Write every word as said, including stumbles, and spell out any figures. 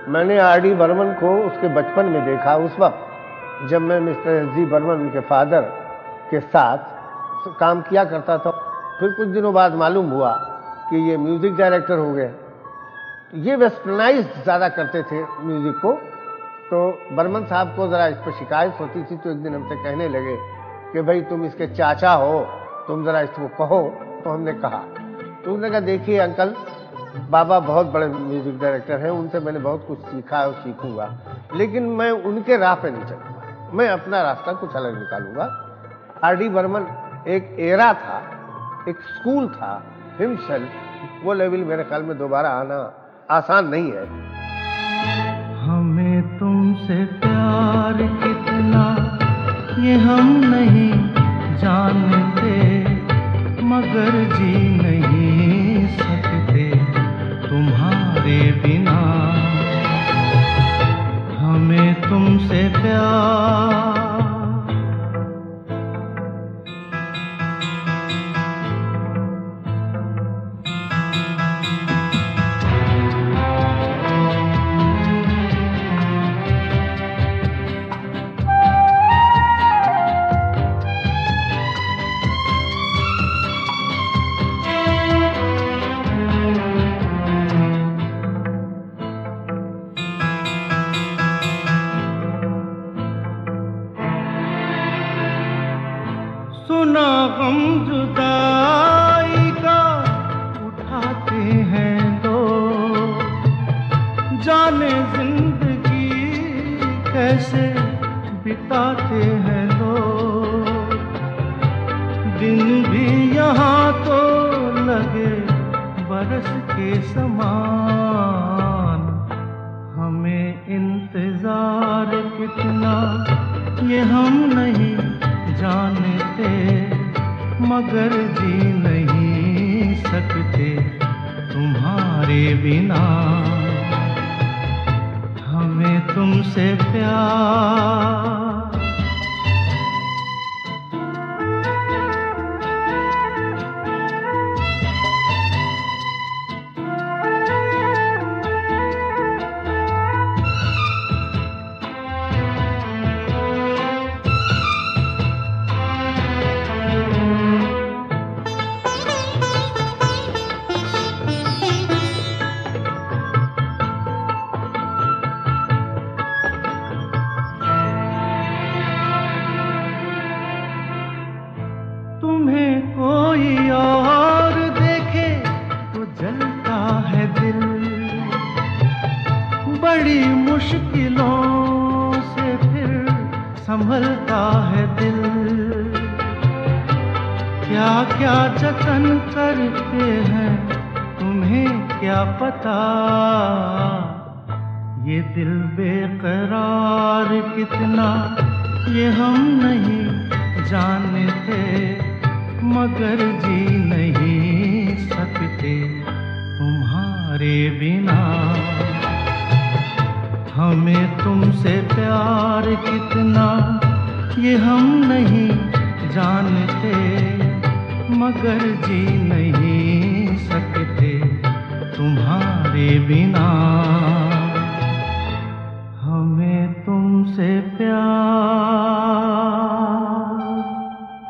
मैंने R D Burman को उसके बचपन में देखा, उस वक्त जब मैं मिस्टर एस जी बर्मन उनके फादर के साथ काम किया करता था। फिर कुछ दिनों बाद मालूम हुआ कि ये म्यूज़िक डायरेक्टर हो गए। ये वेस्टर्नाइज ज़्यादा करते थे म्यूज़िक को, तो बर्मन साहब को ज़रा इस पर शिकायत होती थी। तो एक दिन हमसे कहने लगे कि भाई तुम इसके चाचा हो, तुम ज़रा इसको कहो। तो हमने कहा, तो उसने कहा देखिए अंकल, बाबा बहुत बड़े म्यूज़िक डायरेक्टर हैं, उनसे मैंने बहुत कुछ सीखा और सीखूंगा, लेकिन मैं उनके राह पे नहीं चलूँगा, मैं अपना रास्ता कुछ अलग निकालूंगा। आर डी बर्मन एक एरा था, एक स्कूल था हिमसेल्फ, वो लेवल मेरे ख्याल में दोबारा आना आसान नहीं है। हमें तुमसे प्यार कितना ये हम नहीं जानते, मगर जी नहीं सकते तुम्हारे बिना। हमें तुमसे प्यार सुना गम जुदाई का उठाते हैं दो, जाने जिंदगी कैसे बिताते हैं लोग। दिन भी यहाँ तो लगे बरस के समान, हमें इंतजार कितना ये हम नहीं जानते, मगर जी नहीं सकते तुम्हारे बिना। हमें तुमसे प्यार तुम्हें कोई और देखे तो जलता है दिल, बड़ी मुश्किलों से फिर संभलता है दिल। क्या क्या जतन करते हैं तुम्हें क्या पता, ये दिल बेकरार कितना ये हम नहीं जानते, मगर जी नहीं सकते तुम्हारे बिना। हमें तुमसे प्यार कितना ये हम नहीं जानते, मगर जी नहीं सकते तुम्हारे बिना। हमें तुमसे प्यार